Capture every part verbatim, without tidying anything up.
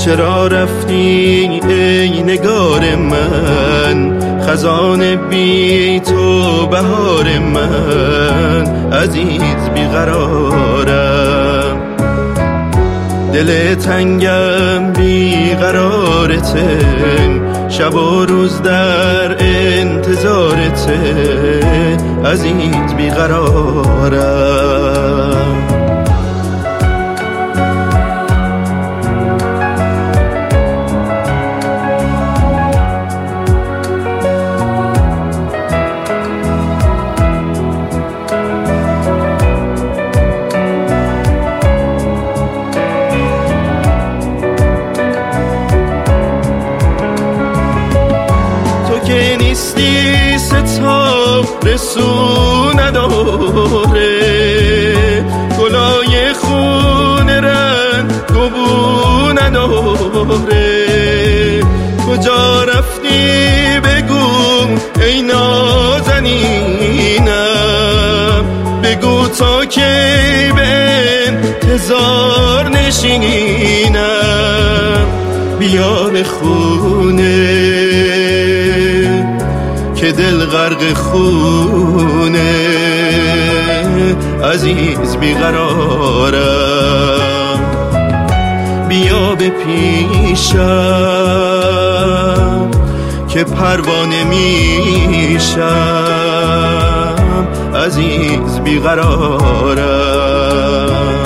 چرا رفتی ای نگار من، خزان بی تو بهار من، عزیز بیقرارم. دل تنگم بیقرارته، شب و روز در انتظارته، عزیز بیقرارم. که نیستی ستاره سو نداره، گلای خون رنگ گبو نداره. کجا رفتی بگو ای نازنینم، بگو تا کی به انتظار نشینم. بیا به خونه که دل غرق خونه، عزیز بیقرارم. بیا به پیشم که پروانه میشم، عزیز بیقرارم.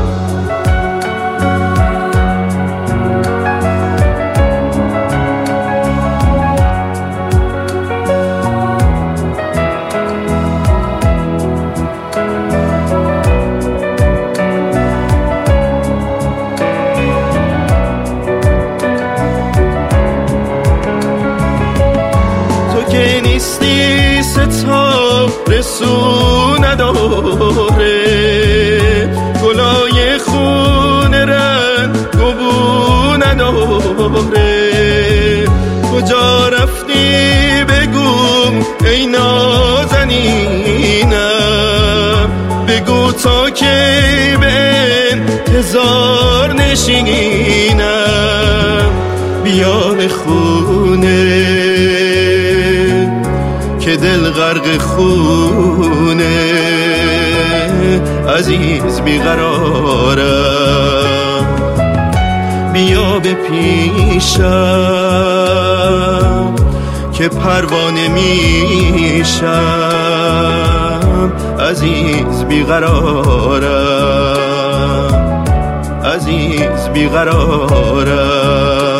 که نیستی ستاره سو نداره، گلای خون رنگ گبو نداره. کجا رفتی بگو ای نازنینم، بگو تا کی به انتظار نشینم. بیا به خونه که دل غرق خونه، عزیز بیقرارم. بیا به پیشم که پروانه میشم، عزیز بیقرارم، عزیز بیقرارم.